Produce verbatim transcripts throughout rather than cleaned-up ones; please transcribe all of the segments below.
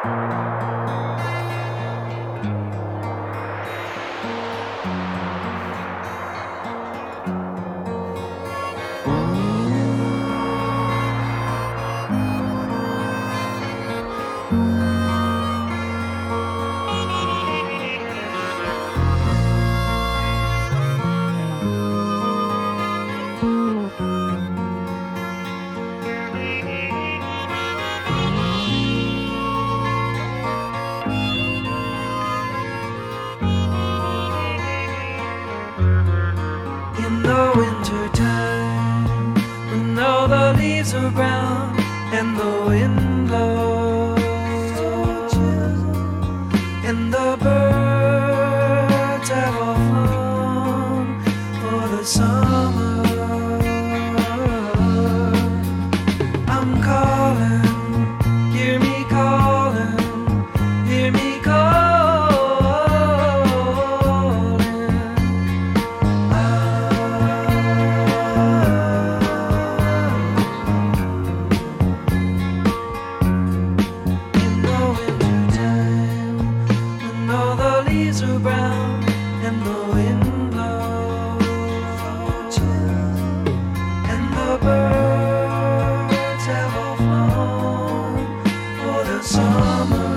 In the winter time, when all the leaves are brown and the wind blows, and the birds have all flown for the summer, I'm calling, hear me calling, hear me calling. Are brown and the wind blows, and the birds have all flown for the summer.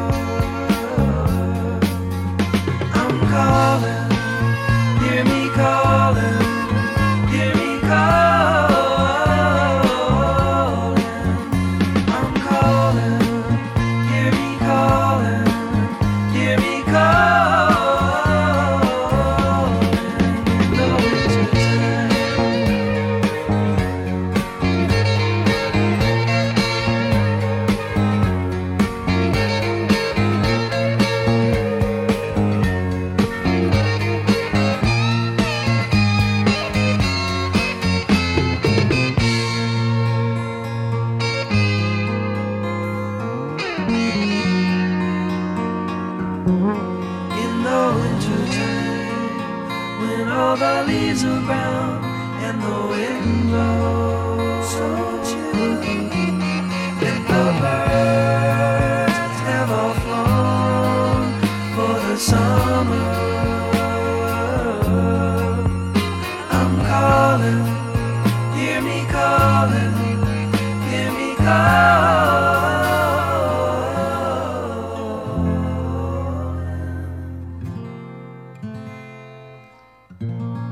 I'm calling, hear me calling, hear me calling. I'm calling, hear me calling, hear me calling. In the winter time, when all the leaves are brown and the wind blows, so chill, and the birds have all flown for the summer, I'm calling, hear me calling, hear me calling. Thank you.